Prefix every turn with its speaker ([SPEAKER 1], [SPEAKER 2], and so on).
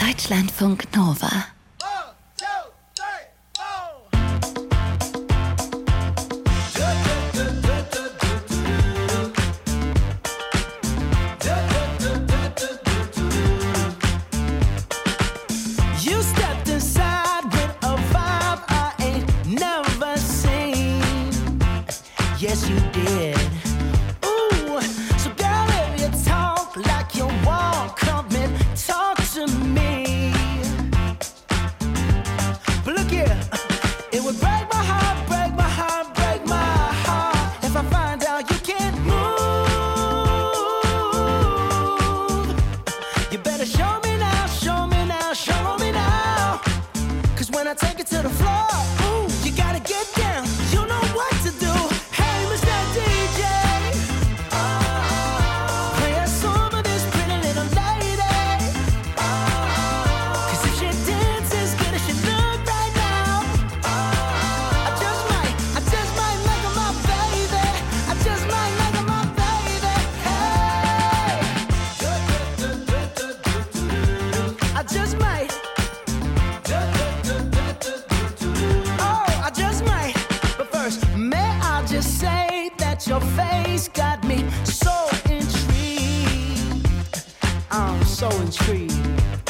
[SPEAKER 1] Deutschlandfunk Nova.
[SPEAKER 2] Yes, you did. Ooh, so girl, if you talk like you want, come and talk to me. But look here, it would break my heart, break my heart, break my heart if I find out you can't move. You better show me now, show me now, show me now. 'Cause when I take it to the floor, ooh, you gotta get down. You know what to do. Your face got me so intrigued. I'm so intrigued.